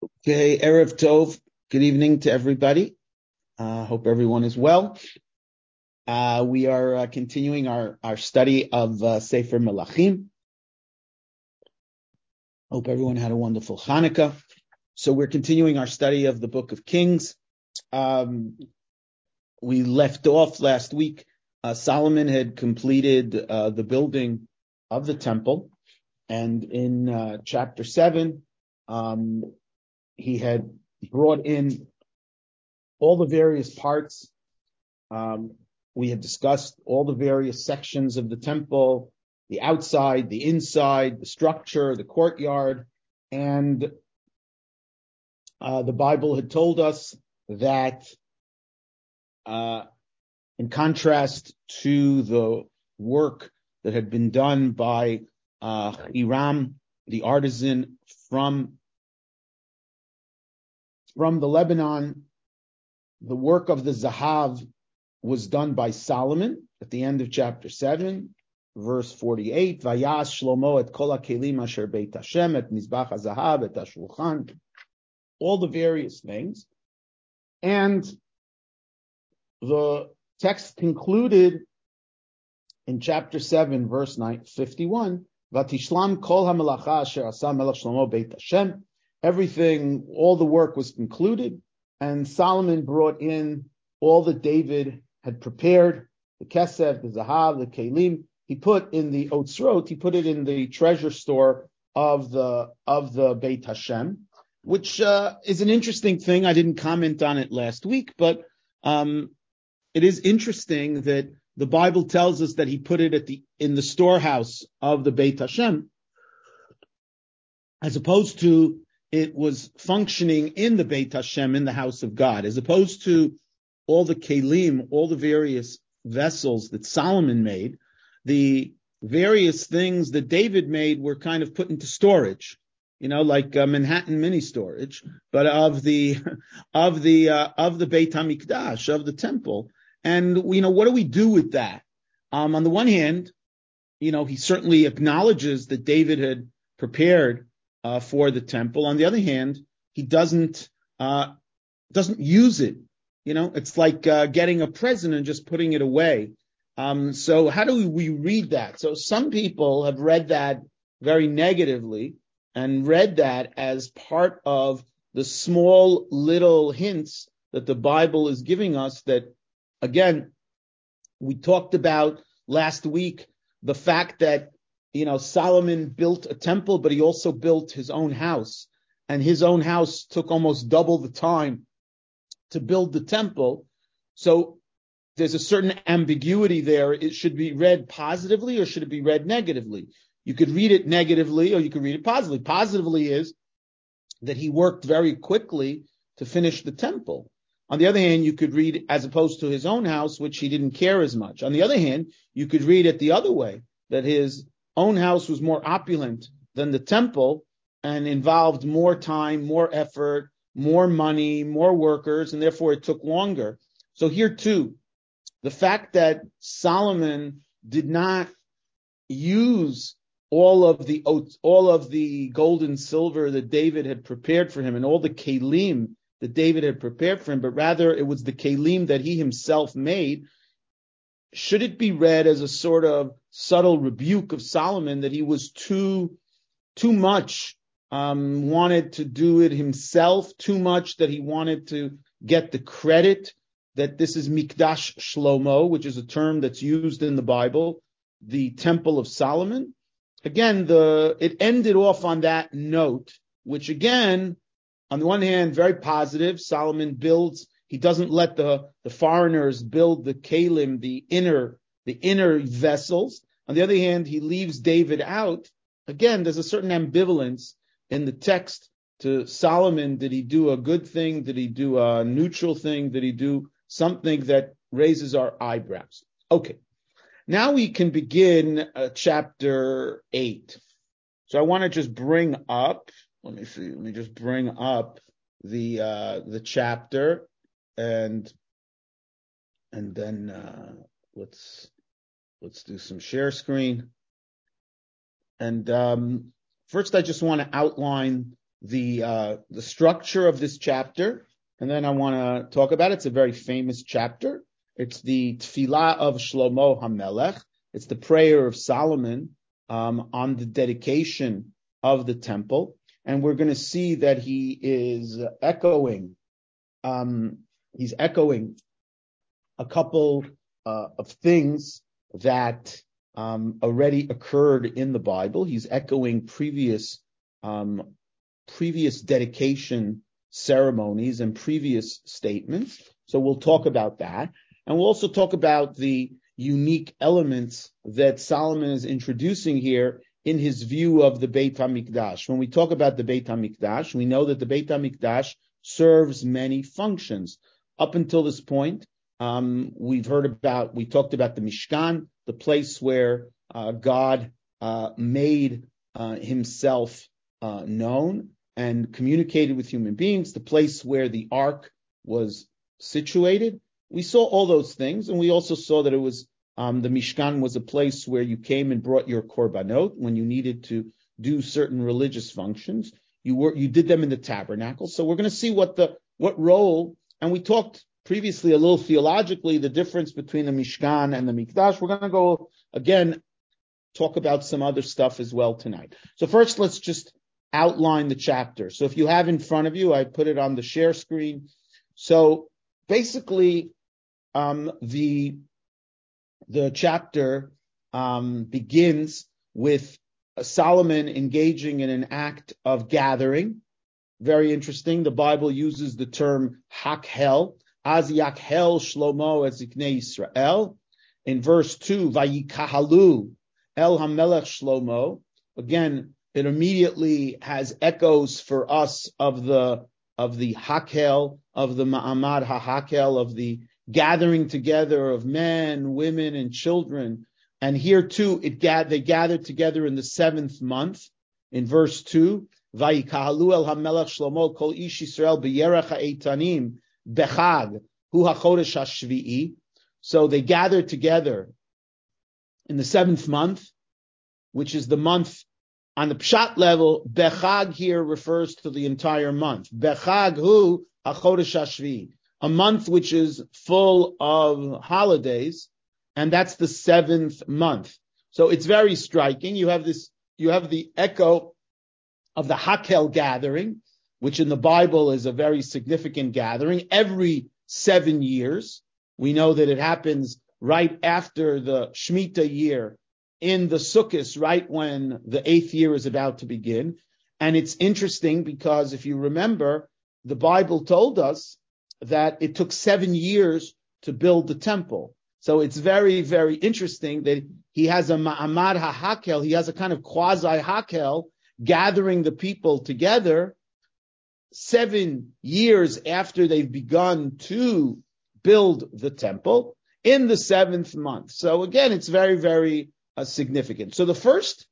Okay, Erev Tov. Good evening to everybody. Hope everyone is well. We are continuing our study of Sefer Melachim. Hope everyone had a wonderful Hanukkah. So we're continuing our study of the Book of Kings. We left off last week. Solomon had completed the building of the temple, and in chapter 7, he had brought in all the various parts. We had discussed all the various sections of the temple, the outside, the inside, the structure, the courtyard, and the Bible had told us that in contrast to the work that had been done by Hiram, the artisan from the Lebanon, the work of the Zahav was done by Solomon at the end of chapter 7, verse 48. Vayas Shlomo et kol hakelim asher beit Hashem et mizbach hazahav et hashulchan, all the various things. And the text concluded in chapter 7, verse 51, Vatishlam kol hamelacha asher asa melech Shlomo beit Hashem. Everything, all the work was concluded, and Solomon brought in all that David had prepared, the kesef, the zahav, the kelim. He put in the otzrot, he put it in the treasure store of the Beit Hashem, which is an interesting thing. I didn't comment on it last week, but it is interesting that the Bible tells us that he put it in the storehouse of the Beit Hashem, as opposed to it was functioning in the Beit Hashem, in the house of God, as opposed to all the kelim, all the various vessels that Solomon made. The various things that David made were kind of put into storage, like Manhattan mini storage, but of the Beit HaMikdash, of the temple. And what do we do with that? On the one hand, he certainly acknowledges that David had prepared for the temple. On the other hand, he doesn't use it. It's like getting a present and just putting it away. So how do we read that? So some people have read that very negatively and read that as part of the small little hints that the Bible is giving us that, again, we talked about last week, the fact that Solomon built a temple, but he also built his own house. And his own house took almost double the time to build the temple. So there's a certain ambiguity there. It should be read positively or should it be read negatively? You could read it negatively or you could read it positively. Positively is that he worked very quickly to finish the temple. On the other hand, you could read as opposed to his own house, which he didn't care as much. On the other hand, you could read it the other way, that his own house was more opulent than the temple and involved more time, more effort, more money, more workers, and therefore it took longer. So here too, the fact that Solomon did not use all of the gold and silver that David had prepared for him and all the kelim that David had prepared for him, but rather it was the kelim that he himself made, should it be read as a sort of subtle rebuke of Solomon that he was too much wanted to do it himself, too much that he wanted to get the credit that this is Mikdash Shlomo, which is a term that's used in the Bible, the Temple of Solomon? Again, it ended off on that note, which again, on the one hand, very positive. Solomon builds. He doesn't let the foreigners build the kelim, the inner vessels. On the other hand, he leaves David out. Again, there's a certain ambivalence in the text to Solomon. Did he do a good thing? Did he do a neutral thing? Did he do something that raises our eyebrows? Okay. Now we can begin chapter 8. So I want to just bring up, let me just bring up the chapter and then let's do some share screen. And first I just want to outline the structure of this chapter, and then I want to talk about it. It's a very famous chapter. It's the Tefillah of Shlomo HaMelech. It's the prayer of Solomon on the dedication of the temple, and we're going to see that he is echoing. He's echoing a couple of things that already occurred in the Bible. He's echoing previous dedication ceremonies and previous statements. So we'll talk about that. And we'll also talk about the unique elements that Solomon is introducing here in his view of the Beit HaMikdash. When we talk about the Beit HaMikdash, we know that the Beit HaMikdash serves many functions. Up until this point, we talked about the Mishkan, the place where God made himself known and communicated with human beings, the place where the ark was situated. We saw all those things, and we also saw that it was the Mishkan was a place where you came and brought your korbanot when you needed to do certain religious functions. You did them in the tabernacle. So we're going to see what role, and we talked previously a little theologically the difference between the Mishkan and the Mikdash. We're going to go again talk about some other stuff as well tonight. So first, let's just outline the chapter. So if you have in front of you, I put it on the share screen. So basically, the chapter begins with Solomon engaging in an act of gathering. Very interesting. The Bible uses the term hakhel. Az yakhel Shlomo es ziknei Yisrael. In verse 2, vayikahalu el hamelech Shlomo. Again, it immediately has echoes for us of the hakel, of the ma'amad hakel, of the gathering together of men, women, and children. And here too, they gathered together in the 7th month. In verse 2, vayikahalu el hamelech Shlomo kol ish Yisrael b'yerech ha'etanim bechag hu hachodesh hashvi'i. So they gathered together in the 7th month, which is the month on the pshat level. Bechag here refers to the entire month. Bechag hu hachodesh hashvi'i, a month which is full of holidays, and that's the 7th month. So it's very striking. You have the echo of the Hakel gathering, which in the Bible is a very significant gathering. Every 7 years, we know that it happens right after the Shemitah year in the Sukkot, right when the 8th year is about to begin. And it's interesting because if you remember, the Bible told us that it took 7 years to build the temple. So it's very, very interesting that he has a ma'amad ha'hakel, he has a kind of quasi-hakel gathering the people together 7 years after they've begun to build the temple in the 7th month. So again, it's very, very significant. So the first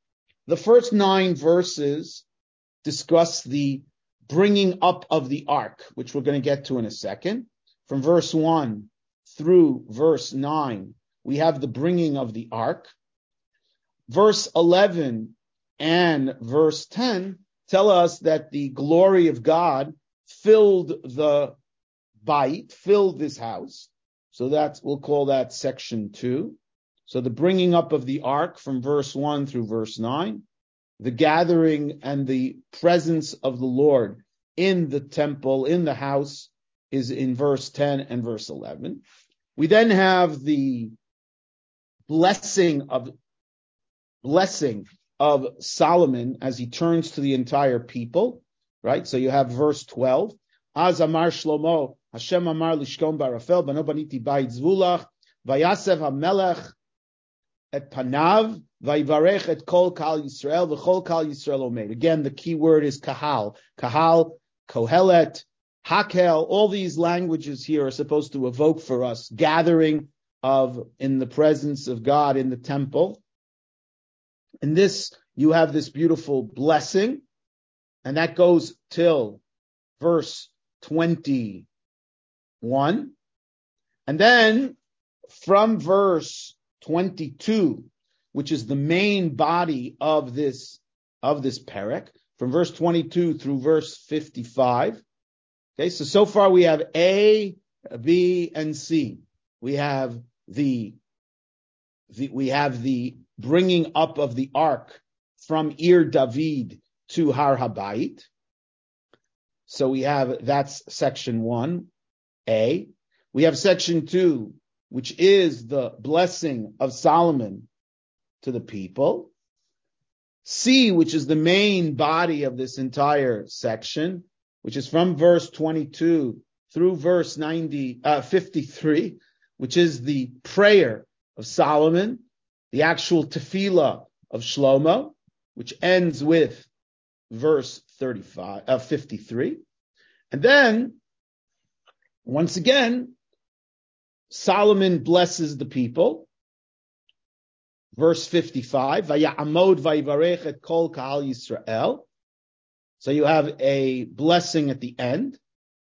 9 verses discuss the bringing up of the ark, which we're going to get to in a second. From verse 1 through verse 9, we have the bringing of the ark. Verse 11 and verse 10 tell us that the glory of God filled the bait, filled this house. So we'll call that section 2. So the bringing up of the ark from verse 1 through verse 9, the gathering and the presence of the Lord in the temple, in the house, is in verse 10 and verse 11. We then have the blessing of Solomon as he turns to the entire people, right? So you have verse 12. Az amar Shlomo, Hashem amar lishkom barafel, bano baniti bait zvulach, vayasev hamelech et panav, vayivarech et kol kal Yisrael, v'chol kal Yisrael omed. Again, the key word is kahal. Kahal, kohelet, hakel, all these languages here are supposed to evoke for us gathering in the presence of God in the temple. In this, you have this beautiful blessing, and that goes till verse 21. And then from verse 22, which is the main body of this perek, from verse 22 through verse 55. Okay, so far we have A, B, and C. We have the bringing up of the ark from Ir David to Har Habayit. So that's section 1, A. We have section 2, which is the blessing of Solomon to the people. C, which is the main body of this entire section, which is from verse 22 through verse 53, which is the prayer of Solomon, the actual tefillah of Shlomo, which ends with verse 53. And then, once again, Solomon blesses the people. Verse 55, Vaya'amod vayivarech et kol kahal Yisrael. So you have a blessing at the end.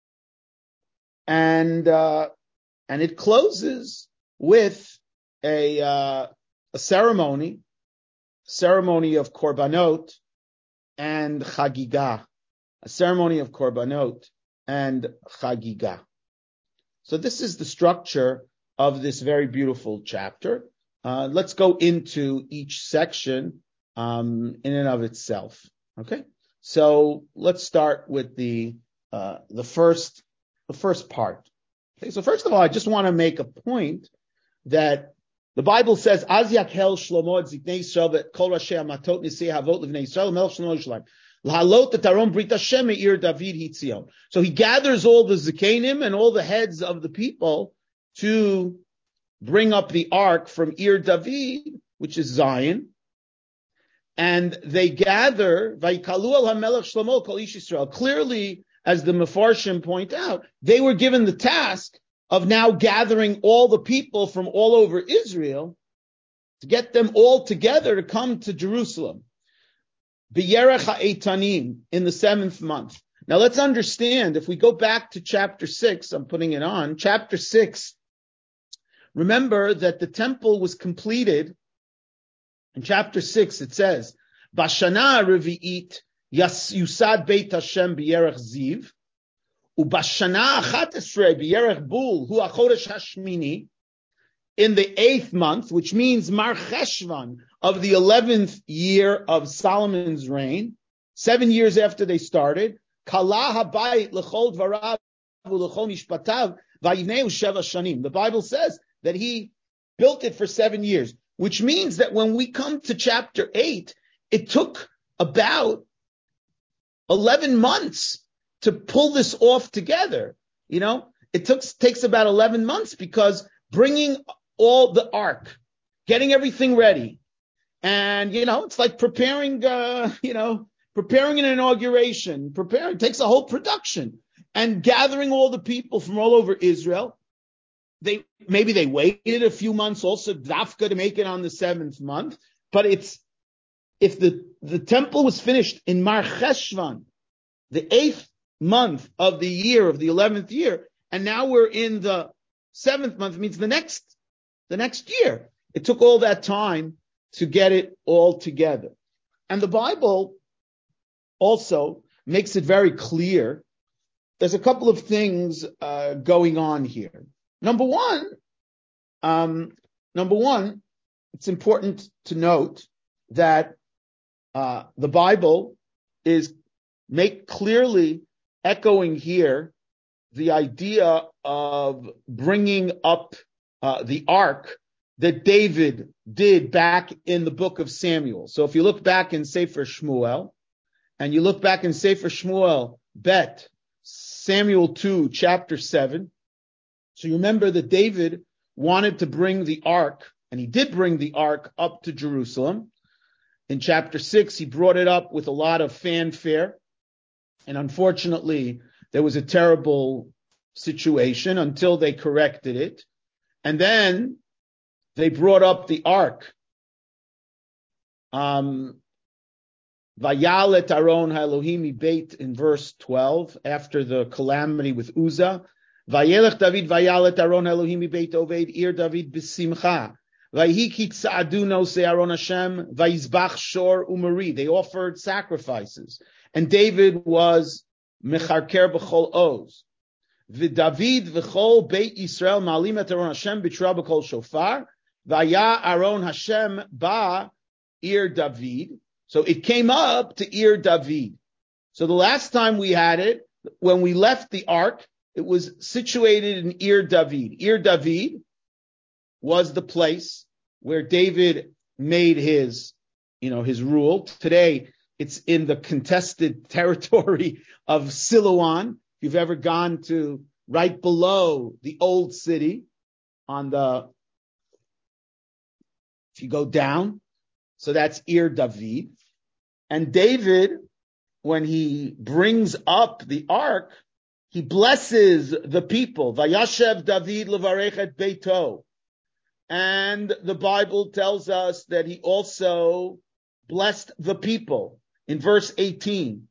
And it closes with a ceremony of korbanot and chagigah. A ceremony of korbanot and chagigah. So this is the structure of this very beautiful chapter. Let's go into each section in and of itself. Okay, so let's start with the first part. Okay, so first of all, I just want to make a point that the Bible says, "Az yakhel Shlomo et ziknei Yisrael ve'kol rashi hamatot nisei havot livnei Yisrael melech Shlomo Yerushalayim lahalot et aron brit Hashem me'ir David hitzion." So he gathers all the zikanim and all the heads of the people to bring up the ark from Ir David, which is Zion, and they gather Vayikalu al HaMelech Shlomo kol ish Yisrael. Clearly, as the Mefarshim point out, they were given the task of now gathering all the people from all over Israel to get them all together to come to Jerusalem. B'yerech ha'etanim, in the 7th month. Now let's understand, if we go back to chapter 6, I'm putting it on, chapter 6, remember that the temple was completed. In chapter 6, it says, Bashana revi'it yusad beit Hashem b'yerech ziv, u'bashana achat esrei b'yerech bul hu achodesh hashmini, in the 8th month, which means Mar Cheshvan of the 11th year of Solomon's reign, 7 years after they started, Kala habayit l'chol dvarav u'l'chol mishpatav vayivneu sheva shanim. The Bible says that he built it for 7 years, which means that when we come to chapter 8, it took about 11 months to pull this off together. You know, it takes about 11 months because bringing all the ark, getting everything ready, and, it's like preparing, preparing an inauguration, it takes a whole production, and gathering all the people from all over Israel. They waited a few months also, dafka, to make it on the 7th month. But if the temple was finished in Mar Cheshvan, the 8th month of the year of the 11th year, and now we're in the 7th month, means the next year. It took all that time to get it all together. And the Bible also makes it very clear. There's a couple of things going on here. Number one, it's important to note that the Bible is clearly echoing here the idea of bringing up the ark that David did back in the book of Samuel. So if you look back in Sefer Shmuel, and you look back in Sefer Shmuel, Bet, Samuel 2, chapter 7, so you remember that David wanted to bring the ark, and he did bring the ark up to Jerusalem. In chapter 6, he brought it up with a lot of fanfare, and unfortunately, there was a terrible situation until they corrected it. And then they brought up the ark. Vayalet Aron Elohim Beit in verse 12, after the calamity with Uzzah. Vayelech David Vayalet Aron Elohim Beit Oved Ir David B'simcha. Vayhi Kitzadu No Se Aron Hashem Vayizbach Shor Umari. They offered sacrifices. and David was mecharker b'chol oz. V'David v'chol Beit Yisrael ma'alim et Aron Hashem b'tra b'kol shofar. V'aya Aron Hashem ba Ir David. So it came up to Ir David. So the last time we had it, when we left the ark, it was situated in Ir David. Ir David was the place where David made his rule. Today, it's in the contested territory of Siloam. If you've ever gone to right below the old city if you go down, so that's Ir David. And David, when he brings up the ark, he blesses the people. Vayashev David levarech et beito. And the Bible tells us that he also blessed the people. In verse 18,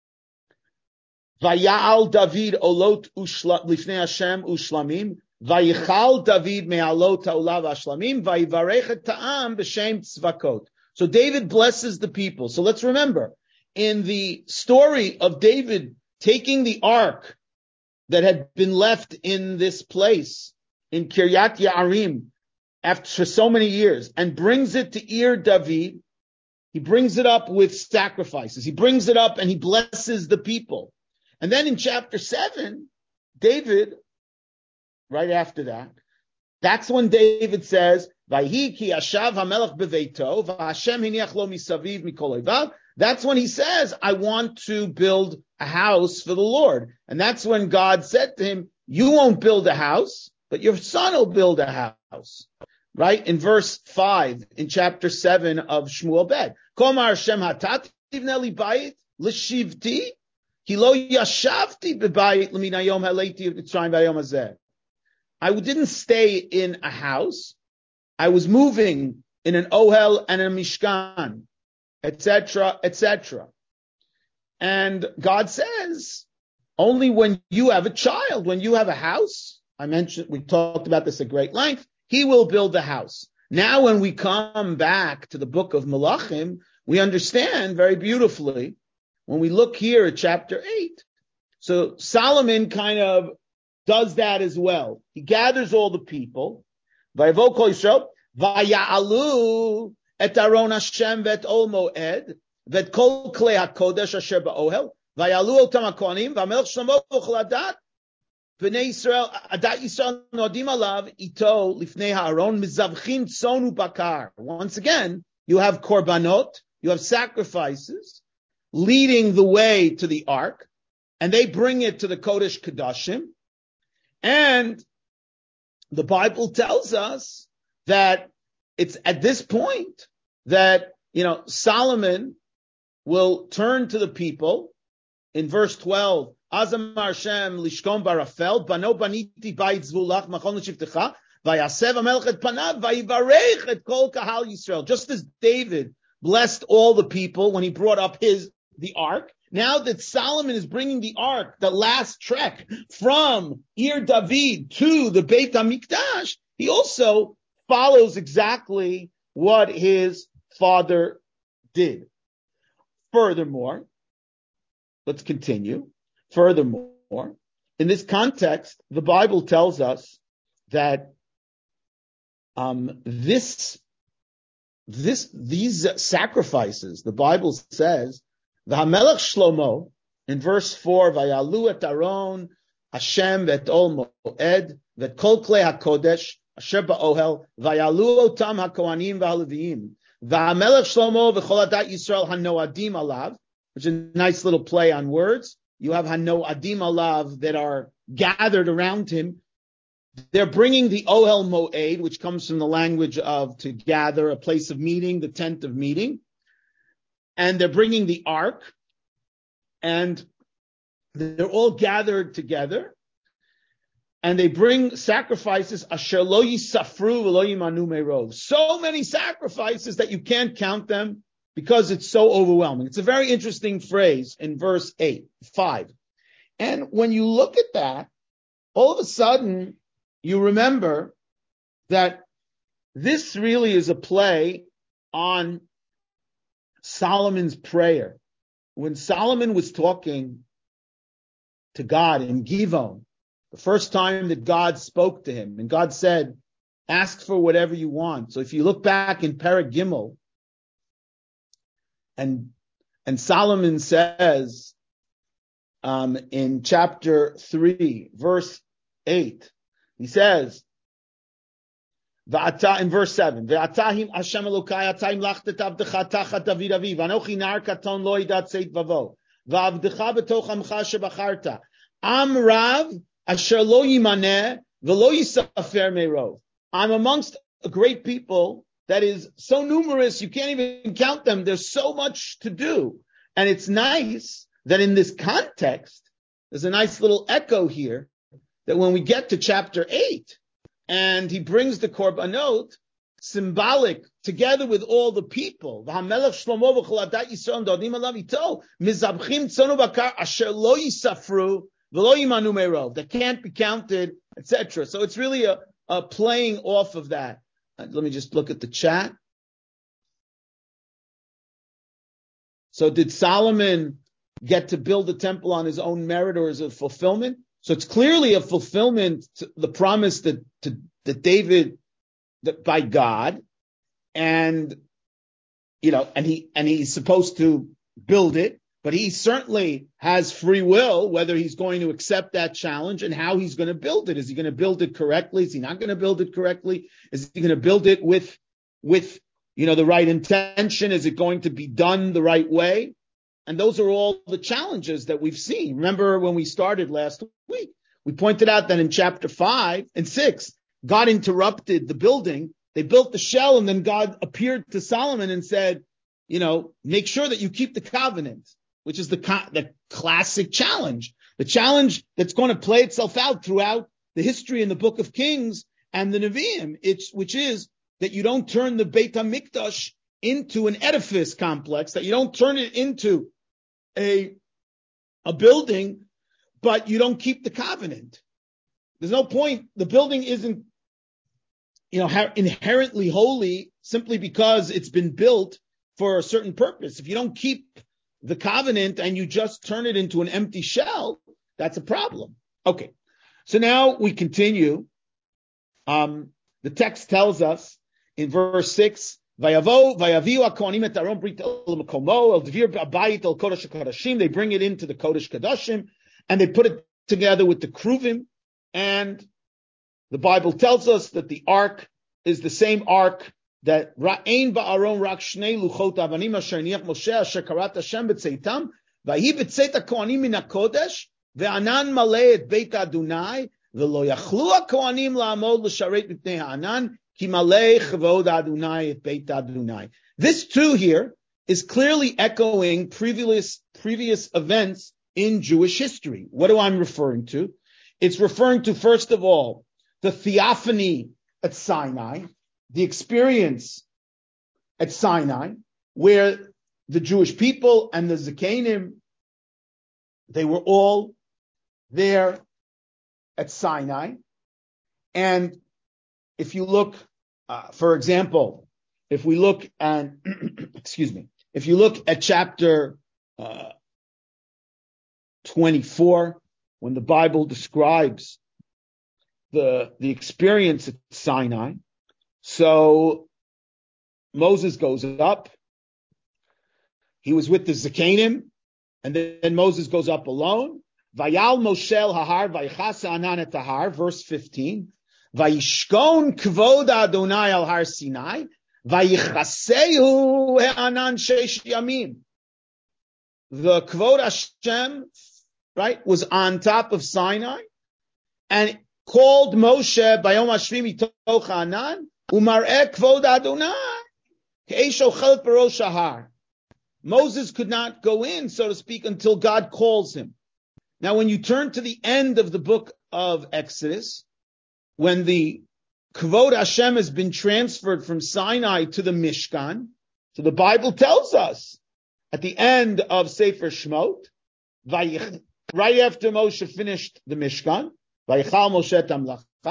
Vayal David olot lifnei Hashem ushlamim, Vayichal David me'alot ha'olav ha'shlamim, Vayivarech et ta'am b'shem tzvakot. So David blesses the people. So let's remember, in the story of David taking the ark that had been left in this place, in Kiryat Ye'arim, after so many years, and brings it to Ir David, he brings it up with sacrifices. He brings it up and he blesses the people. And then in chapter 7, David, right after that, that's when David says, Vayhi ki yashav hamelech beveito, v'Hashem hiniach lo misaviv mikol oivav. That's when he says, I want to build a house for the Lord. And that's when God said to him, you won't build a house, but your son will build a house. Right? In verse 5, in chapter 7 of Shmuel Bet. Komar Hashem hatat tivne li bayit l'shivti, ki lo yashavti bebayit l'minayom haleiti v'tzrayim v'ayom hazeh. I didn't stay in a house. I was moving in an ohel and a mishkan, etc., etc. And God says, only when you have a child, when you have a house, we talked about this at great length, he will build the house. Now when we come back to the book of Malachim, we understand very beautifully when we look here at chapter 8. So Solomon kind of does that as well. He gathers all the people. Vayavo kol Yisrael, vaya'alu et Aron Hashem vet ol moed, vet kol klei hakodesh asher ba'ohel, vaya'alu otam hakohanim, v'amelech Shlomo v'chol adat, Bnei Yisrael, adat Yisrael nodim alav ito lifnei ha'aron mizavchin tzonu bakar. Once again, you have korbanot, you have sacrifices leading the way to the ark, and they bring it to the Kodesh Kodashim. And the Bible tells us that it's at this point that, Solomon will turn to the people in verse 12, Azamar Hashem lishkom barafel, bano baniti bayit zvulach machon l'shivtecha, vayasev hamelech et panav, vayivarech et kol kahal Yisrael. Just as David blessed all the people when he brought up the ark, now that Solomon is bringing the ark, the last trek from Ir David to the Beit HaMikdash, he also follows exactly what his father did. Furthermore, let's continue. Furthermore, in this context, the Bible tells us that these sacrifices, the Bible says, the Hamelech Shlomo, in verse 4, Vayalu et Aron, Hashem vet ol moed, vet kol klei hakodesh, asher ba'ohel, Vayalu otam hakohanim v'haleviim, v'Hamelech Shlomo v'chol adat Yisrael hanoadim alav, which is a nice little play on words. You have hanoadim alav that are gathered around him. They're bringing the ohel moed, which comes from the language of to gather, a place of meeting, the tent of meeting. And they're bringing the ark, and they're all gathered together, and they bring sacrifices, asher lo yisafru v'lo yimanu merov. So many sacrifices that you can't count them because it's so overwhelming. It's a very interesting phrase in verse 5. And when you look at that, all of a sudden, you remember that this really is a play on Solomon's prayer, when Solomon was talking to God in Givon, the first time that God spoke to him, and God said, ask for whatever you want. So if you look back in Perek Gimel, and Solomon says in chapter 3, verse 8, he says, in verse 7, Ve'atahim Hashem Elokai atahim lachtet avdecha tachat David aviv, anochi nar katon lo idat seit vavo, va'avdecha betoch amcha shebacharta, am rav asher lo yimaneh ve'lo yisafer meirov. I'm amongst a great people that is so numerous you can't even count them. There's so much to do. And it's nice that in this context, there's a nice little echo here that when we get to chapter 8, and he brings the korbanot, symbolic, together with all the people. That can't be counted, etc. So it's really a playing off of that. Let me just look at the chat. So did Solomon get to build the temple on his own merit, or is it a fulfillment? So it's clearly a fulfillment to the promise that David, by God, and he's supposed to build it, but he certainly has free will whether he's going to accept that challenge and how he's going to build it. Is he going to build it correctly? Is he not going to build it correctly? Is he going to build it with the right intention? Is it going to be done the right way? And those are all the challenges that we've seen. Remember when we started last week, we pointed out that in chapter 5 and 6, God interrupted the building. They built the shell, and then God appeared to Solomon and said, make sure that you keep the covenant, which is the classic challenge, the challenge that's going to play itself out throughout the history in the book of Kings and the Nevi'im, which is that you don't turn the Beit HaMikdash into an edifice complex, that you don't turn it into a building, but you don't keep the covenant. There's no point. The building isn't, inherently holy simply because it's been built for a certain purpose. If you don't keep the covenant and you just turn it into an empty shell, that's a problem. Okay. So now we continue. The text tells us in verse 6, they bring it into the Kodesh Kodashim, and they put it together with the Kruvim, and the Bible tells us that the ark is the same ark that Ra'ain ba'aron rak shnei luchot avanim asher niach Moshe asher karat Hashem b'tzeitam v'hi b'tzeit ha'kohanim min ha'kodesh ve'anan maleh et beit Adonai ve'lo yachlu ha'kohanim la'amod l'sharet mipnei ha'anan ki maleh chavod Adonai et beit Adonai. This too here is clearly echoing previous events in Jewish history. What do I referring to? It's referring to, first of all, the theophany at Sinai, the experience at Sinai, where the Jewish people and the Zakanim, they were all there at Sinai. And if you look, for example, if we look at, if you look at chapter 24, when the Bible describes the experience at Sinai, so Moses goes up. He was with the Zakanim, and then Moses goes up alone. Vayal Moshe hahar vaychas anan et hahar, verse 15. Vayishkon kvod Adonai al har Sinai, vayichasehu he'anan sheish yamim. The kvod Hashem, right, was on top of Sinai, and called Moshe bayom hashvi mitoch ha'anan umar'eh kvod Adonai ke'esh ochel perosh hahar. Moses could not go in, so to speak, until God calls him. Now, when you turn to the end of the book of Exodus, when the Kvod Hashem has been transferred from Sinai to the Mishkan, so the Bible tells us at the end of Sefer Shemot, right after Moshe finished the Mishkan, Vayichal Moshe tamlacha,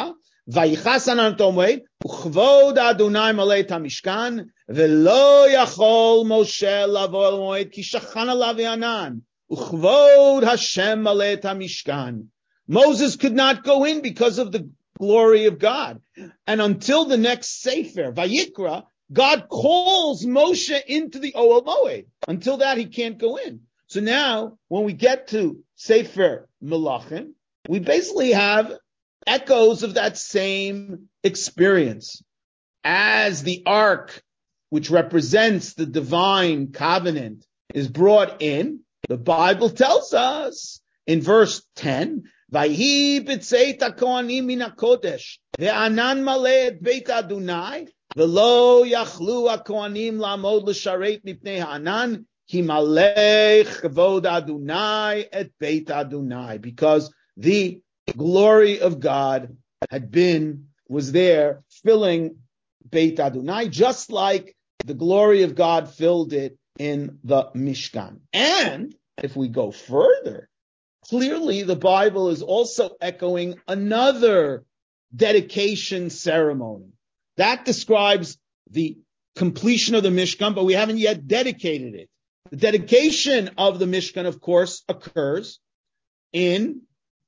Vayichasan Antomway, Uchvod Adonai Malay Tamishkan, Velo Yachol Moshe Lavo Moed Kishachan Alav Anan, Uchvod Hashem Malay Tamishkan. Moses could not go in because of the glory of God. And until the next Sefer, Vayikra, God calls Moshe into the Ohel Moed. Until that, he can't go in. So now, when we get to Sefer Melachim, we basically have echoes of that same experience. As the ark, which represents the divine covenant, is brought in, the Bible tells us in verse 10, Vayhi b'tzeit ha'kohanim min ha'kodesh, ve'anan maleh et beit Adonai, ve'lo yachlu ha'kohanim la'amod l'sharet mipnei ha'anan, ki maleh chevod Adonai et beit Adonai. Because the glory of God was there filling Beit Adonai, just like the glory of God filled it in the Mishkan. And if we go further, clearly the Bible is also echoing another dedication ceremony. That describes the completion of the Mishkan, but we haven't yet dedicated it. The dedication of the Mishkan, of course, occurs in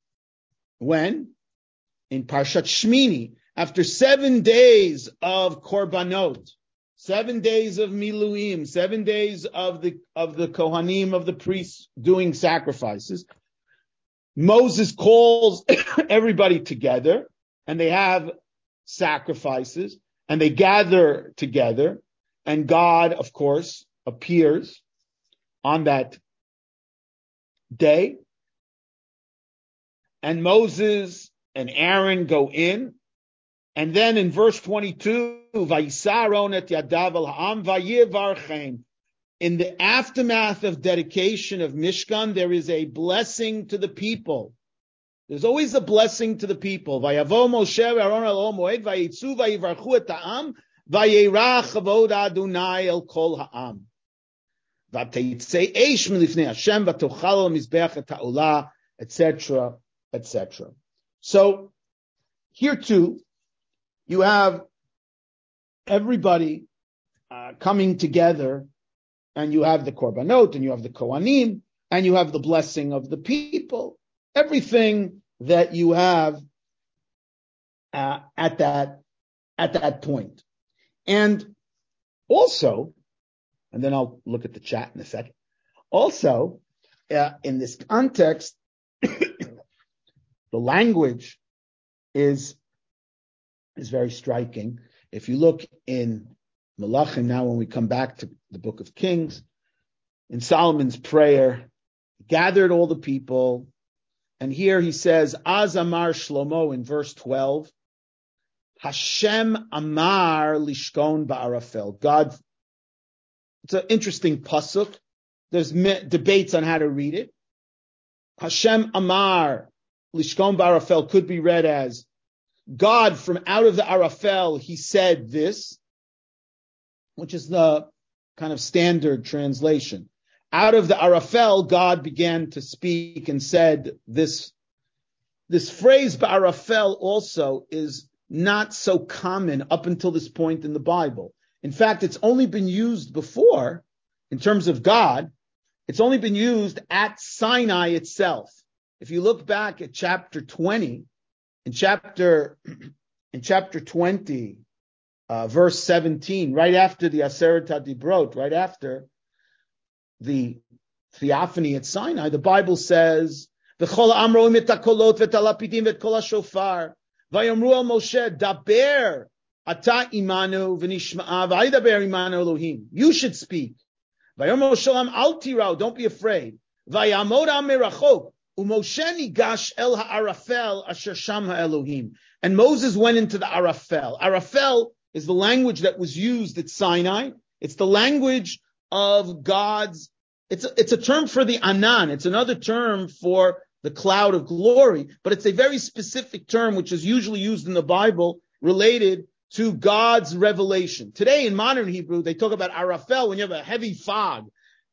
Parshat Shmini, after 7 days of korbanot, 7 days of miluim, 7 days of the kohanim, of the priests doing sacrifices, Moses calls everybody together, and they have sacrifices, and they gather together, and God, of course, appears on that day. And Moses and Aaron go in, and then in verse 22, Vayisaron et yadav al ha'am vayivarchem. In the aftermath of dedication of Mishkan, there is a blessing to the people. There's always a blessing to the people. Vayavo Moshe v'Aaron al moed vayitzu vayivarchu et ha'am vayirach chavod Adonai el kol ha'am. Vateitzei eish milifnei Hashem vatochal al mizbeach et ha'olah, etc., etc. So here too, you have everybody coming together, and you have the korbanot, and you have the kohanim, and you have the blessing of the people. Everything that you have at that point. And also, and then I'll look at the chat in a second. Also, in this context, the language is very striking. If you look in Melachim now, when we come back to the book of Kings, in Solomon's prayer, he gathered all the people, and here he says, Az Amar Shlomo in verse 12, Hashem Amar Lishkon Ba'arafel. God, it's an interesting pasuk. There's debates on how to read it. Hashem Amar Lishkon Ba'arafel could be read as, God, from out of the Arafel, he said this, which is the kind of standard translation. Out of the Arafel, God began to speak and said this. This phrase Ba'arafel also is not so common up until this point in the Bible. In fact, it's only been used before, in terms of God, it's only been used at Sinai itself. If you look back at chapter 20, in chapter 20, verse 17, right after the Aseret HaDibrot, right after the theophany at Sinai, the Bible says, "V'chol ha'am ro'im et hakolot v'et halapidim v'et kol hashofar, v'yomru al Moshe, daber ata imanu v'nishma'a v'aydaber imanu Elohim." You should speak. V'yomer Moshe al tirau, don't be afraid. V'yamod ha'am merachok. Umoshe nigash el ha'arafel asher sham ha'elohim. And Moses went into the Arafel. Arafel is the language that was used at Sinai. It's the language of God's, it's a term for the Anan. It's another term for the cloud of glory, but it's a very specific term which is usually used in the Bible related to God's revelation. Today in modern Hebrew, they talk about Arafel when you have a heavy fog.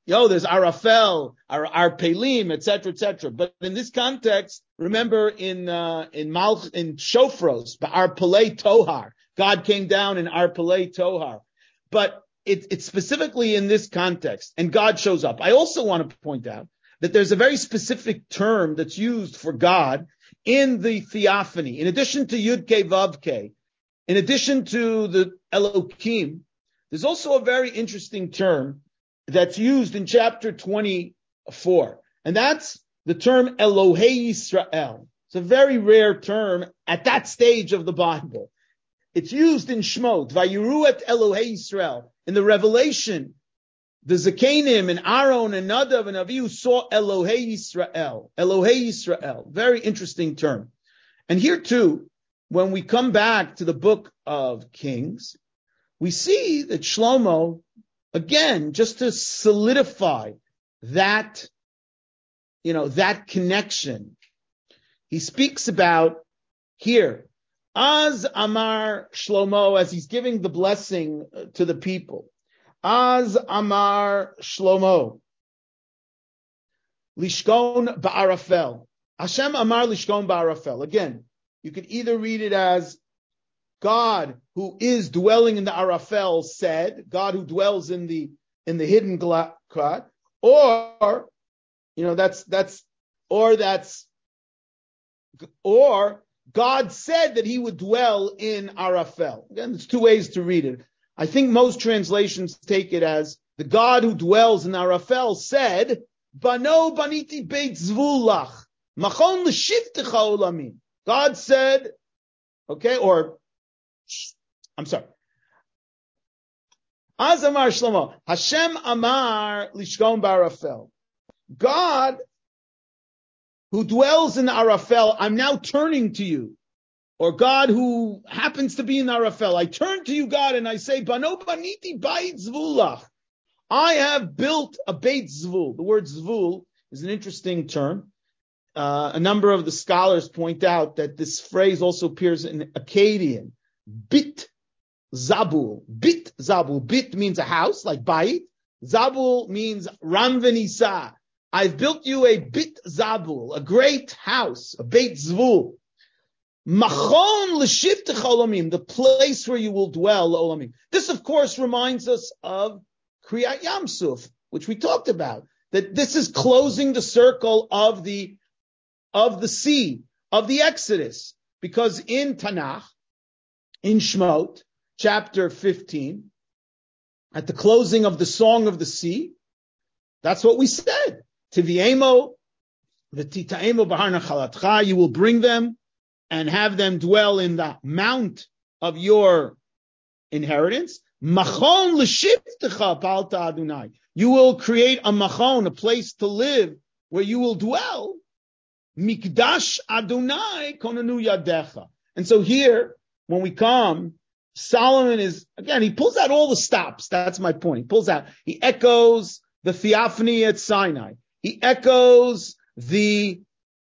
there's Arafel, Arpelim, etc. But in this context, remember in Shofros, Arpelei Tohar, God came down in Arpelei Tohar. But it's specifically in this context, and God shows up. I also want to point out that there's a very specific term that's used for God in the theophany. In addition to Yud-Kei Vav-Kei, in addition to the Elohim, there's also a very interesting term that's used in chapter 24. And that's the term Elohei Yisrael. It's a very rare term at that stage of the Bible. It's used in Shmot, Vayiru et Elohei Yisrael. In the Revelation, the Zakenim and Aaron and Nadav and Avihu saw Elohei Yisrael. Elohei Yisrael. Very interesting term. And here too, when we come back to the book of Kings, we see that Shlomo, again, just to solidify that, that connection, he speaks about here, Az Amar Shlomo, as he's giving the blessing to the people. Az Amar Shlomo, Lishkon Ba'arafel. Hashem Amar Lishkon Ba'arafel. Again, you could either read it as God who is dwelling in the Arafel said, God who dwells in the hidden cloud, or God said that he would dwell in Arafel. Again, there's two ways to read it. I think most translations take it as the God who dwells in Arafel said, Bano baniti beit zvulach, machon l'shivtecha olamim. God said, Az Amar Shlomo, Hashem Amar Lishkon Ba'arafel. God who dwells in Arafel, I'm now turning to you. Or God who happens to be in Arafel. I turn to you, God, and I say, Bano baniti beit zvulach. I have built a beit zvul. The word zvul is an interesting term. A number of the scholars point out that this phrase also appears in Akkadian. Bit Zabul. Bit Zabul. Bit means a house, like Bait. Zabul means Ram v'Nisa. I've built you a Bit Zabul, a great house, a Beit Zvul. Machon l'shivtecha olamim, the place where you will dwell, olamim. This, of course, reminds us of Kriyat Yamsuf, which we talked about. That this is closing the circle of the sea, of the Exodus. Because in Tanakh, in Shmot, chapter 15, at the closing of the Song of the Sea, that's what we said. Tiviemo, v'titaemo b'har nachalatcha, you will bring them and have them dwell in the mount of your inheritance. Machon l'shivtecha palta Adonai. You will create a machon, a place to live where you will dwell. Mikdash Adonai konanu yadecha. And so here, when we come, Solomon is, again, he pulls out all the stops. That's my point. He echoes the theophany at Sinai. He echoes the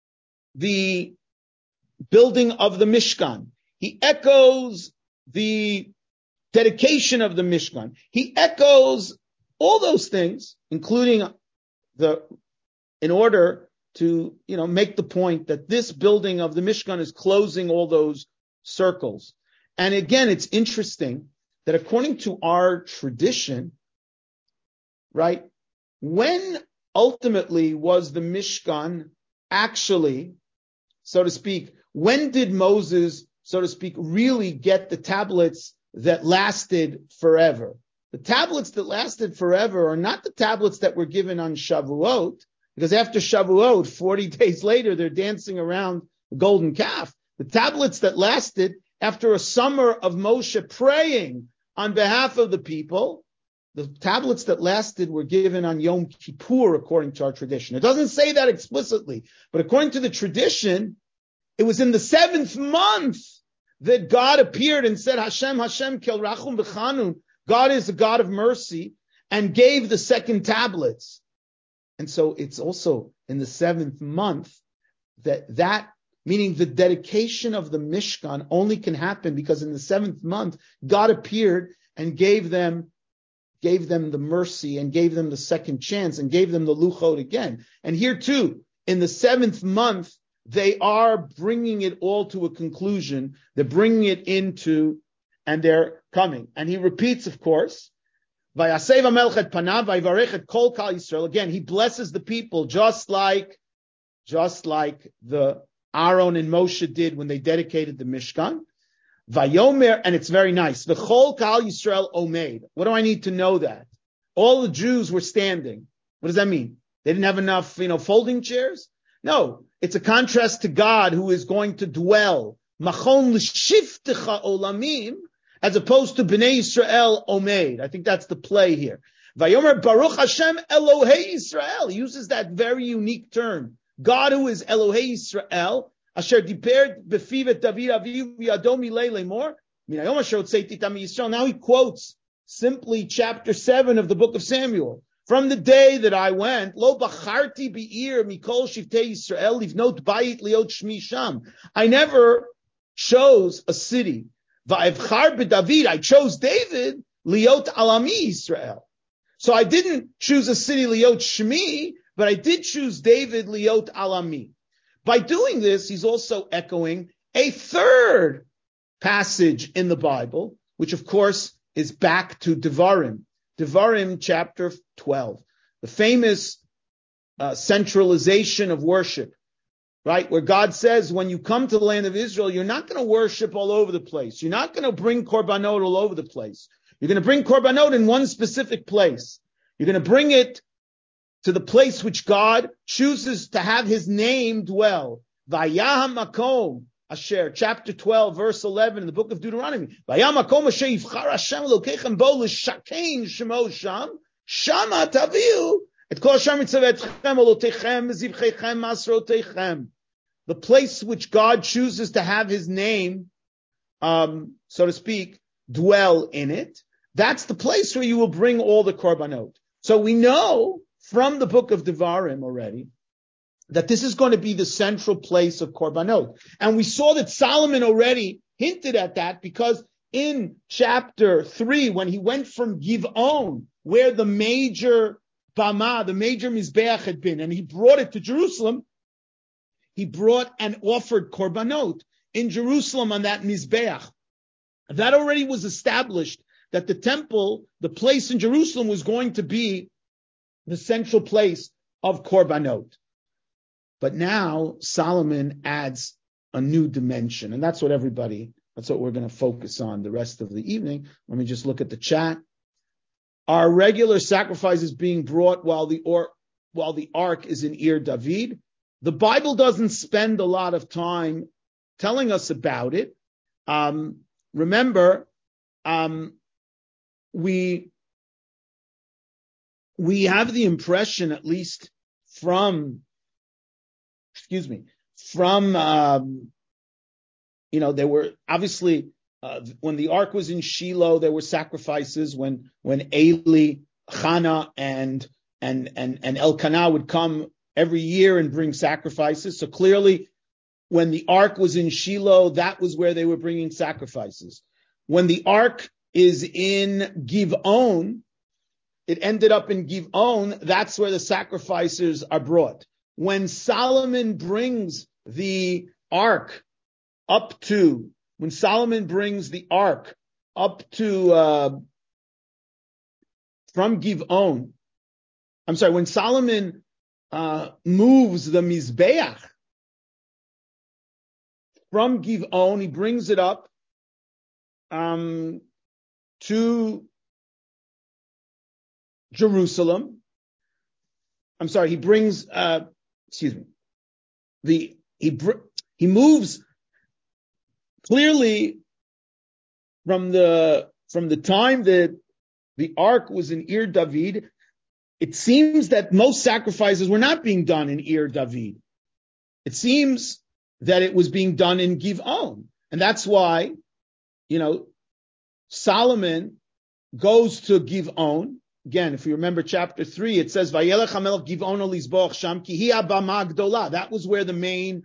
building of the Mishkan. He echoes the dedication of the Mishkan. He echoes all those things, including in order to, make the point that this building of the Mishkan is closing all those circles. And again, it's interesting that according to our tradition, right, when ultimately was the Mishkan actually, so to speak, when did Moses, so to speak, really get the tablets that lasted forever? The tablets that lasted forever are not the tablets that were given on Shavuot, because after Shavuot, 40 days later, they're dancing around the golden calf. The tablets that lasted after a summer of Moshe praying on behalf of the people, the tablets that lasted were given on Yom Kippur, according to our tradition. It doesn't say that explicitly, but according to the tradition, it was in the 7th month that God appeared and said, Hashem, Hashem, Kel Rachum B'Chanun. God is a God of mercy, and gave the second tablets. And so it's also in the 7th month that meaning the dedication of the Mishkan only can happen because in the 7th month, God appeared and gave them gave them the mercy and gave them the second chance and gave them the luchot again. And here too, in the 7th month, they are bringing it all to a conclusion. They're bringing it into, and they're coming. And he repeats, of course, again, he blesses the people just like the Aaron and Moshe did when they dedicated the Mishkan. Vayomer, and it's very nice. V'chol kal Yisrael omeid. What do I need to know that? All the Jews were standing. What does that mean? They didn't have enough, folding chairs? No, it's a contrast to God who is going to dwell. Machon l'shiftecha olamim, as opposed to Bnei Yisrael omeid. I think that's the play here. Vayomer Baruch Hashem Elohei Yisrael. He uses that very unique term. God who is Elohei Yisrael, Asher diper befivet David aviv yadom milei lemor. Now he quotes simply chapter 7 of the book of Samuel. From the day that I went, lo bacharti be'ir mikol shivtei Yisrael livnot bayit liot shmi sham. I never chose a city. Va'evchar beDavid, I chose David liot alami Yisrael. So I didn't choose a city liot shmi, but I did choose David liot alami. By doing this, he's also echoing a third passage in the Bible, which of course is back to Devarim. Devarim chapter 12. The famous centralization of worship, right? Where God says, when you come to the land of Israel, you're not going to worship all over the place. You're not going to bring korbanot all over the place. You're going to bring korbanot in one specific place. You're going to bring it to the place which God chooses to have his name dwell. Vayaham makom asher, chapter 12, verse 11 in the book of Deuteronomy. Vayaham makom asher yivchar Hashem Elokeichem bo l'shakein shemo sham, shama taviu et kol asher mitzavetchem olotechem mezivchechem masrotechem. The place which God chooses to have his name, so to speak, dwell in it, that's the place where you will bring all the korbanot. So we know from the book of Devarim already that this is going to be the central place of korbanot. And we saw that Solomon already hinted at that, because in chapter 3, when he went from Giv'on, where the major Bama, the major Mizbeach had been, and he brought it to Jerusalem, he brought and offered korbanot in Jerusalem on that Mizbeach. That already was established, that the temple, the place in Jerusalem, was going to be the central place of korbanot. But now Solomon adds a new dimension, and that's what we're going to focus on the rest of the evening. Let me just look at the chat. Are regular sacrifices being brought while the ark is in Ir David? The Bible doesn't spend a lot of time telling us about it. Remember, we have the impression, at least from there were obviously, when the ark was in Shiloh, there were sacrifices. When Eli, Chana, and Elkanah would come every year and bring sacrifices. So clearly, when the ark was in Shiloh, that was where they were bringing sacrifices. When the ark is in Giv'on, it ended up in Giv'on, that's where the sacrifices are brought. When Solomon brings the ark up to from Giv'on, when Solomon moves the Mizbeach from Giv'on, he brings it up to Jerusalem. He brings, he moves clearly from the time that the ark was in Ir David. It seems that most sacrifices were not being done in Ir David. It seems that it was being done in Giv'on. And that's why, Solomon goes to Giv'on. Again, if you remember chapter 3, it says, Vayelech HaMelech Giv'on Lizboch Sham Ki Hi HaBama Gdola. That was where the main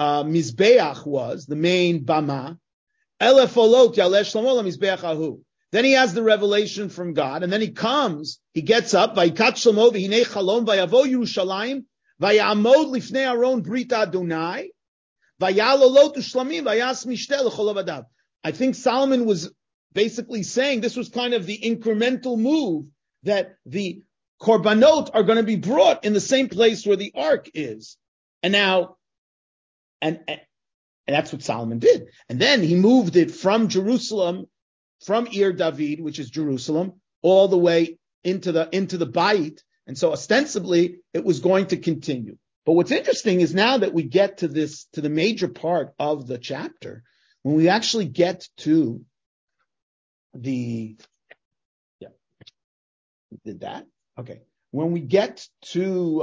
Mizbeach was, the main Bama. Elef Olot Yaleh Shlomo LaMizbeach Ahu. Then he has the revelation from God, and then he gets up, Vayikat Shlomo v'hinei chalom vayavo Yerushalayim vayamod lifnei Aron brit Adonai vayalolot ushlamim vayas mishtel l'chol avadav. I think Solomon was basically saying this was kind of the incremental move that the korbanot are going to be brought in the same place where the ark is. And now, and that's what Solomon did. And then he moved it from Jerusalem, from Ir David, which is Jerusalem, all the way into the Bayit. And so ostensibly it was going to continue. But what's interesting is now that we get to the major part of the chapter, when we actually get to did that? Okay. When we get to,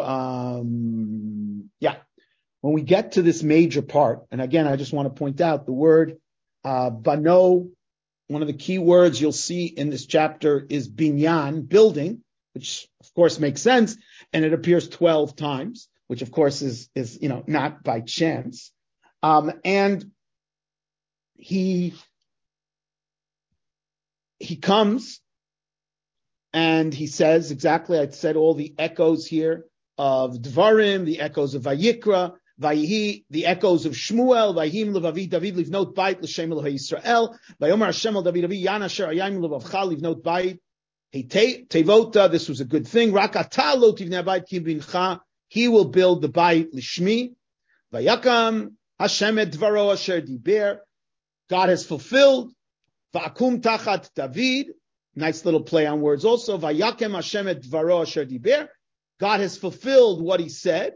when we get to this major part, and again, I just want to point out the word, bano, one of the key words you'll see in this chapter is binyan, building, which of course makes sense, and it appears 12 times, which of course is not by chance. And he comes and he says exactly, I said all the echoes here of Dvarim, the echoes of Vayikra, Vayihi, the echoes of Shmuel, Vayhim levavi David livnot bait l'shem Elohei Yisrael, Vayomer Hashem al David avi Yan asher ayim levavcha livnot bait, Tevota, this was a good thing, Rak ata lo tivnei bait ki bincha, he will build the bait l'shmi, Vayakam Hashem et dvaro asher diber, God has fulfilled, Va'akum tachat David, nice little play on words also, Vayakem Hashem et dvaro asher diber, God has fulfilled what he said,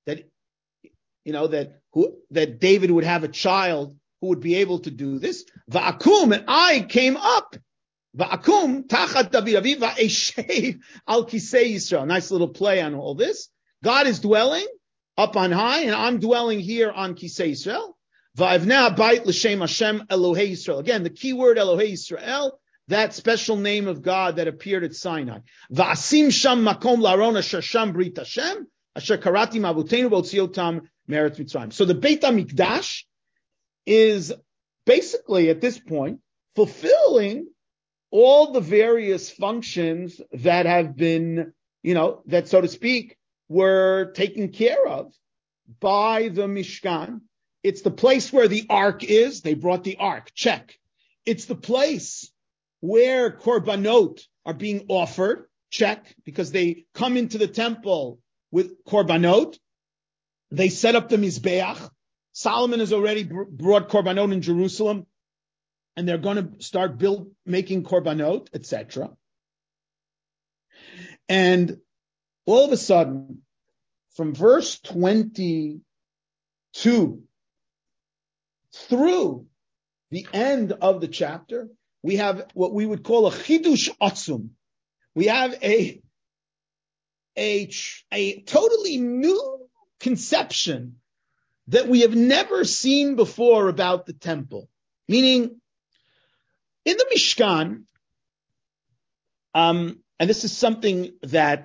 that David would have a child who would be able to do this. Va'akum, and I came up. Va'akum, tachat David avi va'eshev al kisei Yisrael. Nice little play on all this. God is dwelling up on high, and I'm dwelling here on kisei Yisrael. Va'avnei bait l'shem Hashem Elohei Yisrael. Again, the key word Elohei Yisrael, that special name of God that appeared at Sinai. Va'asim sham makom la'aron asher sham brit Hashem, asher karati ma'avotenu v'otziotam meretz Mitzrayim. So the Beit HaMikdash is basically at this point fulfilling all the various functions that have been, that so to speak, were taken care of by the Mishkan. It's the place where the ark is. They brought the ark. Check. It's the place where korbanot are being offered. Check. Because they come into the temple with korbanot. They set up the Mizbeach. Solomon has already brought korbanot in Jerusalem, and they're going to start making korbanot, etc. And all of a sudden, from verse 22 through the end of the chapter, we have what we would call a chidush atzum. We have a totally new conception that we have never seen before about the temple. Meaning, in the Mishkan, and this is something that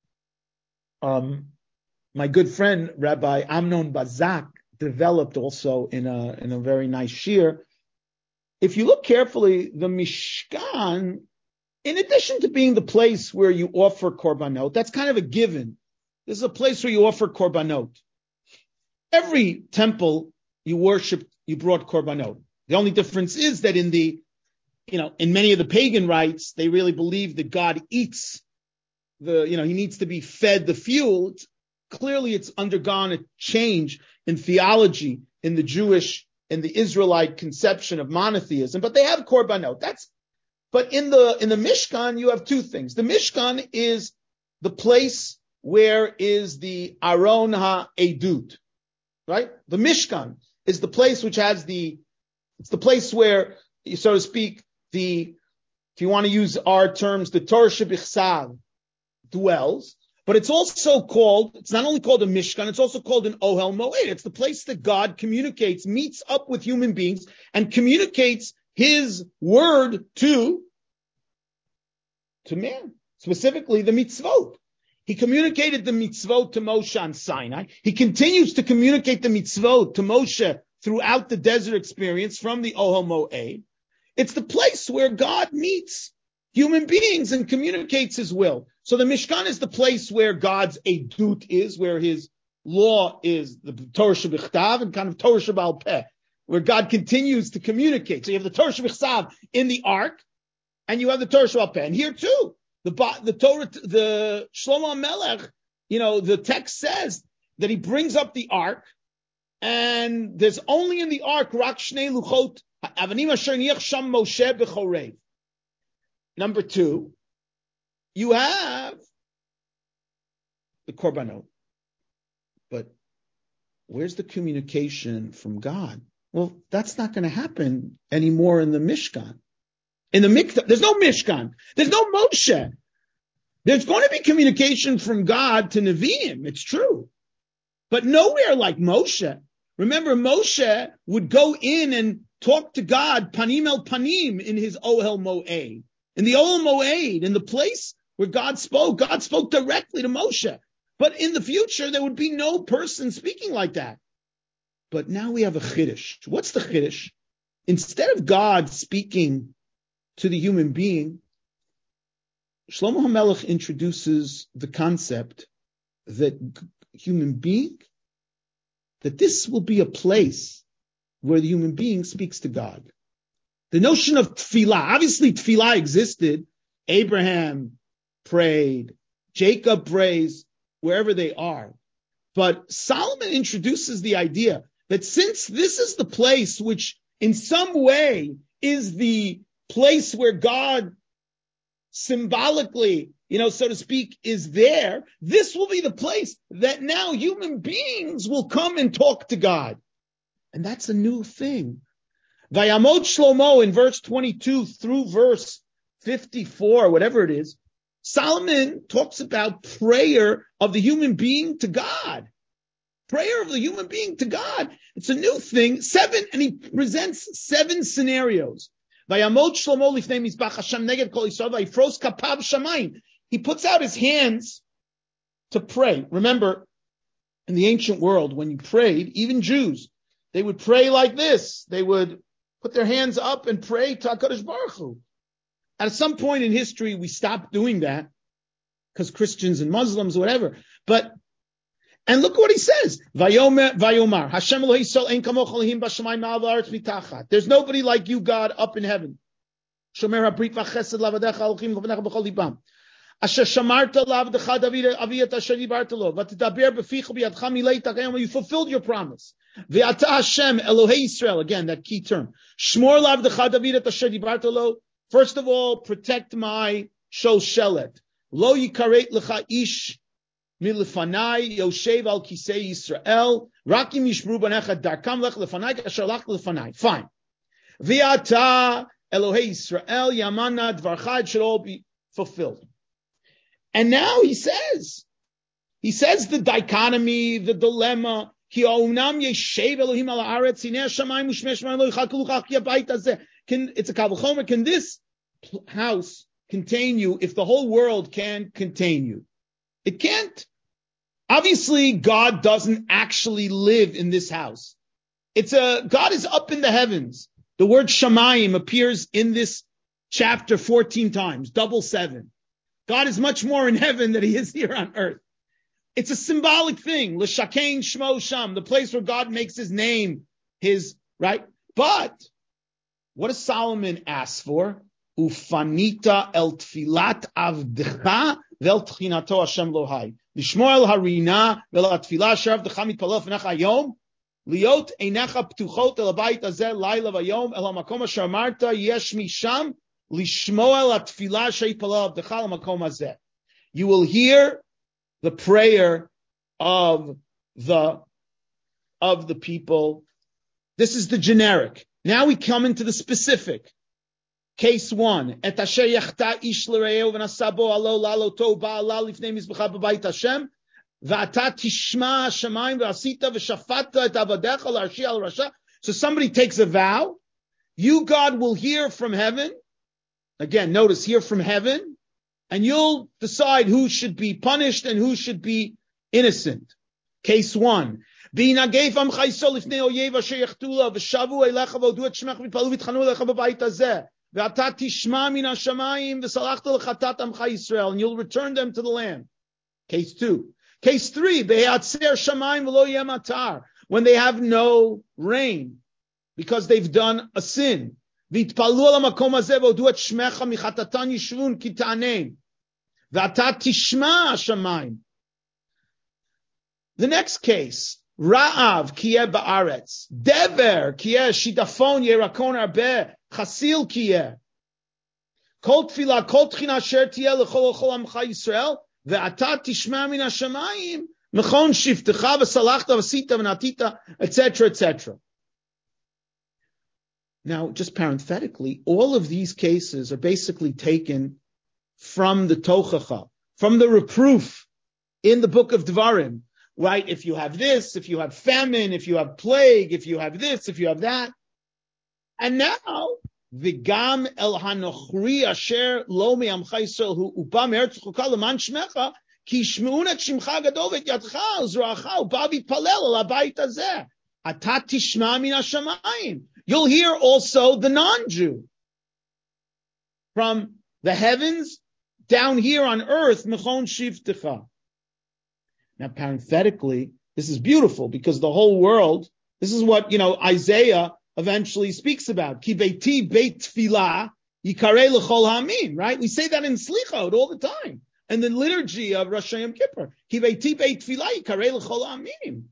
my good friend Rabbi Amnon Bazak developed also in a very nice shir. If you look carefully, the Mishkan, in addition to being the place where you offer korbanot, that's kind of a given. This is a place where you offer korbanot. Every temple you worship, you brought korbanot. The only difference is that in many of the pagan rites, they really believe that God eats he needs to be fed the fuel. Clearly it's undergone a change in theology in the Jewish and the Israelite conception of monotheism, but they have korbanot. But in the Mishkan, you have two things. The Mishkan is the place where is the Aron HaEdut, right? The Mishkan is the place which has it's the place where, so to speak, if you want to use our terms, the Torah Shebichsav dwells, but it's not only called a Mishkan, it's also called an Ohel Moed. It's the place that God communicates, meets up with human beings, and communicates his word to man, specifically the mitzvot. He communicated the mitzvot to Moshe on Sinai. He continues to communicate the mitzvot to Moshe throughout the desert experience from the Ohel Moed. It's the place where God meets human beings and communicates his will. So the Mishkan is the place where God's Eidut is, where his law is, the Torah Shebichtav and kind of Torah Shebal Peh, where God continues to communicate. So you have the Torah Shebichtav in the ark, and you have the Torah Shebal Peh. And here too, the Torah, the Shlomo Melech, the text says that he brings up the ark, and there's only in the ark Rak Shnei Luchot Avanim Asher Niach Sham Moshe B'Chorev. Number two, you have the Korbanot. But where's the communication from God? Well, that's not going to happen anymore in the Mishkan. In the Mikvah, there's no Mishkan. There's no Moshe. There's going to be communication from God to Nevi'im. It's true. But nowhere like Moshe. Remember, Moshe would go in and talk to God, Panim el Panim, in his Ohel Moed. In the Ohel Moed, in the place where God spoke directly to Moshe. But in the future, there would be no person speaking like that. But now we have a Chiddush. What's the Chiddush? Instead of God speaking to the human being, Shlomo HaMelech introduces the concept that human being, that this will be a place where the human being speaks to God. The notion of tefillah, obviously tefillah existed. Abraham prayed, Jacob prays, wherever they are. But Solomon introduces the idea that since this is the place which in some way is the place where God symbolically, so to speak, is there, this will be the place that now human beings will come and talk to God. And that's a new thing. Vayamot Shlomo in verse 22 through verse 54, whatever it is, Solomon talks about prayer of the human being to God. Prayer of the human being to God. It's a new thing. 7, and he presents 7 scenarios. Vayamot Shlomo lifnei mizbach Hashem neged kol Yisrael vayifros kapav shamayim. He puts out his hands to pray. Remember, in the ancient world, when you prayed, even Jews, they would pray like this. They would put their hands up and pray to HaKadosh Baruch Hu. At some point in history, we stopped doing that because Christians and Muslims, whatever. And look what he says. Vayomar, Hashem Elohei Yisrael ein kamocha lehim b'shamayim ma'al v'aretz mitachat. There's nobody like you, God, up in heaven. Shomer habrit v'chesed lavadecha alchim l'vnecha b'chol libam. Asher shamarta lavadecha aviyat asher dibarta lo. V'tidaber b'ficha b'yadcha milei takayim. You fulfilled your promise. V'ata Hashem Elohei Yisrael. Again, that key term. Shmor lavadecha aviyat asher dibarta lo. First of all, protect my shoshelet. Lo yikaret lecha ish milefanai yoshev al kisei Yisrael. Rakim yishmru banecha darkam lech lefanai kasher lach lefanai. Fine. V'ata Elohei Yisrael yamana dvarcha. It should all be fulfilled. And now he says the dichotomy, the dilemma. Ki ha'unam yeshev Elohim al haaretz hinei hashamayim u'shmei shamayim lo yichakelu chach yabayit hazeh. It's a Kal V'chomer. Can this house contain you if the whole world can contain you? It can't. Obviously, God doesn't actually live in this house. God is up in the heavens. The word Shamayim appears in this chapter 14 times, double 7. God is much more in heaven than he is here on earth. It's a symbolic thing. L'shakein shmo sham, the place where God makes his name, right? But what does Solomon ask for? Ufanita el tfilat avdecha vel tchinato Hashem lohai. Lishmor el harina vel atfilah asher avdecha mitpalel f'necha hayom. Liot einecha ptuchot el habayit hazeh laila vayom el hamakom asher amarta yesh misham lishmor el atfilah asher yitpalel avdecha el hamakom hazeh. You will hear the prayer of the people. This is the generic. Now we come into the specific. Case 1. Et asher yachta ish l're'eu v'nasabo alo laloto ba'ala lifnei mizbecha b'bayit Hashem v'ata tishma shamayim v'asita v'shafata et avadecha l'arshi al rasha. So somebody takes a vow. You, God, will hear from heaven. Again, notice, hear from heaven. And you'll decide who should be punished and who should be innocent. Case 1. V'inagef amcha Yisrael lifnei oyev asher yechtula v'shavu elecha v'odu et shmech v'palu v'tchanu elecha b'bayit hazeh v'ata tishma min hashamayim v'salachta l'chatat amcha Yisrael, and you'll return them to the land. Case 2. Case 3, be'atzer shamayim v'lo yeh matar, when they have no rain because they've done a sin. V'itpalu al hamakom hazeh v'odu et shmecha michatatan yishvun ki ta'aneim v'ata tishma hashamayim. The next case, Ra'av kiyeh ba'aretz, Dever kiyeh shidafon yerakon arbeh, Chasil kiyeh, Kol tfilah, kol tchina asher tiyeh l'chol amcha Yisrael, ve'ata tishma min hashamayim, mechon shiftecha v'salachta v'sita v'natita, etc., etc. Now, just parenthetically, all of these cases are basically taken from the Tochacha, from the reproof in the book of Devarim. Right? If you have this, if you have famine, if you have plague, if you have this, if you have that. And now, V'gam el hanochri asher lo me'amcha Yisrael hu uba me'eretz chuka leman shmecha ki yishme'un et shimcha gadol v'et yadcha uzracha uba v'yitpalel al habayit hazeh ata tishma min hashamayim. You'll hear also the non-Jew from the heavens down here on earth, mechon shivtecha. Now, parenthetically, this is beautiful because the whole world, this is what, Isaiah eventually speaks about. Ki beiti beit tfilah yikarei l'chol ha'amim, right? We say that in Slichot all the time. And the liturgy of Rosh Yom Kippur. Ki beiti beit tfilah yikarei l'chol ha'amim.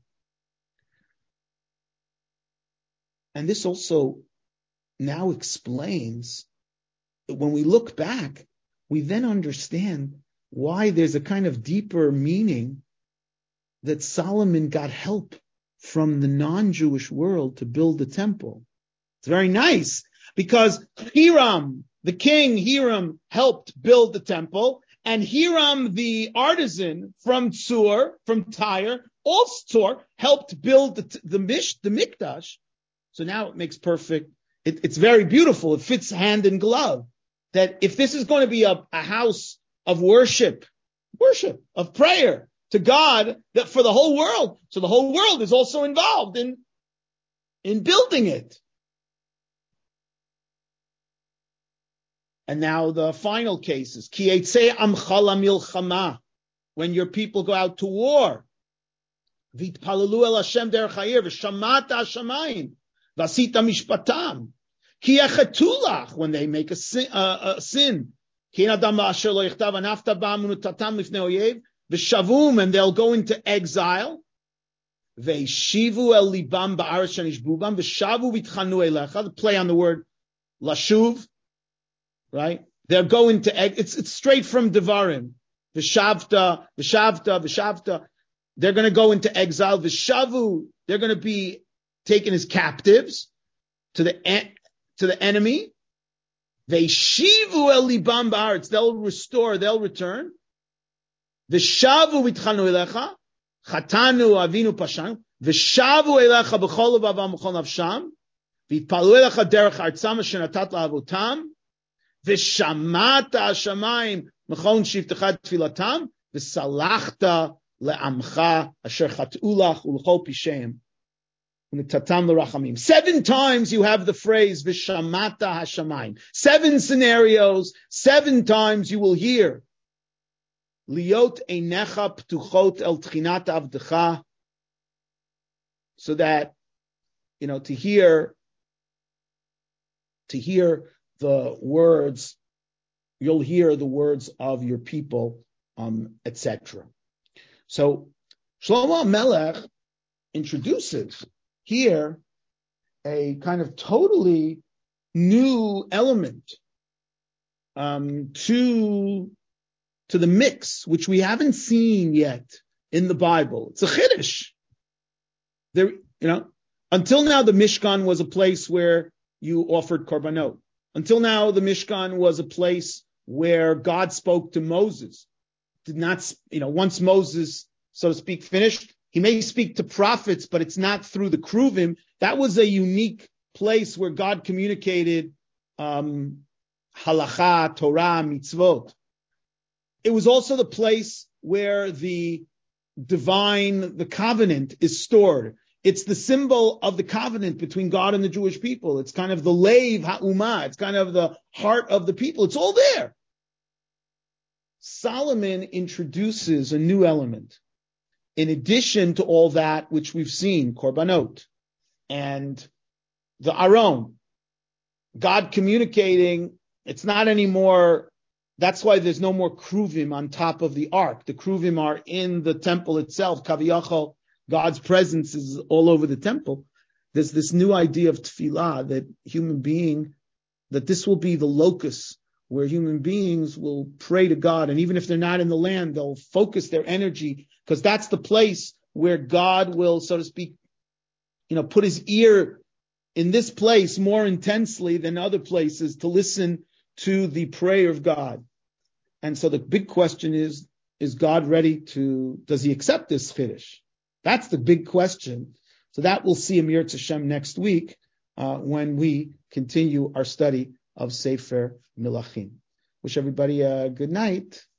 And this also now explains that when we look back, we then understand why there's a kind of deeper meaning that Solomon got help from the non-Jewish world to build the temple. It's very nice because Hiram, the king Hiram, helped build the temple, and Hiram, the artisan from Tyre, also helped build the Mikdash. So now it makes perfect. It's very beautiful. It fits hand in glove. That if this is going to be a house of worship of prayer to God, that for the whole world, so the whole world is also involved in building it. And now the final cases. Ki yetzeh amcha lamilchama, when your people go out to war. V'itpalelu el Hashem derech ha'ir, v'shamata hashamayim, v'asita mishpatam. Ki yechetulach, when they make a sin. Ki en adam asher lo yichtav anafta ba'amunutatam lifnei oyev, v'shavum, and they'll go into exile. V'yeshivu el libam ba'aretz shenishbu bam, v'shavu v'itchanu elecha, the play on the word lashuv, right? They're going to, it's straight from Devarim. V'shavta. They're going to go into exile. V'shavu, they're going to be taken as captives to the enemy. V'yeshivu el libam ba'aretz, they'll return. V'shavu v'itchanu elecha, chatanu avinu pashanu, v'shavu elecha b'chol levavam b'chol nafsham, v'yitpalu elecha derech artzam asher natat la'avotam, v'shamata hashamayim mechon shivtecha tfilatam, v'salachta le'amcha asher chat'u lach u'l'chol pisheim u'netatam l'rachamim. 7 times you have the phrase v'shamata hashamayim. 7 scenarios, 7 times you will hear liot einecha ptuchot el tchinat avdecha, so that, to hear the words, you'll hear the words of your people, etc. So Shlomo Melech introduces here a kind of totally new element to the mix, which we haven't seen yet in the Bible. It's a chiddush. Until now the Mishkan was a place where you offered korbanot. Until now the Mishkan was a place where God spoke to Moses. Did not, once Moses, so to speak, finished, he may speak to prophets, but it's not through the Kruvim. That was a unique place where God communicated halacha, Torah, mitzvot. It was also the place where the divine, the covenant is stored. It's the symbol of the covenant between God and the Jewish people. It's kind of the Lev Ha'umah. It's kind of the heart of the people. It's all there. Solomon introduces a new element. In addition to all that which we've seen, Korbanot, and the Aron, God communicating, it's not anymore, that's why there's no more kruvim on top of the ark. The kruvim are in the temple itself. Kaviyachol, God's presence is all over the temple. There's this new idea of tefillah, that that this will be the locus where human beings will pray to God. And even if they're not in the land, they'll focus their energy, because that's the place where God will, so to speak, put his ear in this place more intensely than other places to listen to the prayer of God. And so the big question is God ready does he accept this chiddush? That's the big question. So that we'll see Amir Tashem next week when we continue our study of Sefer Milachim. Wish everybody a good night.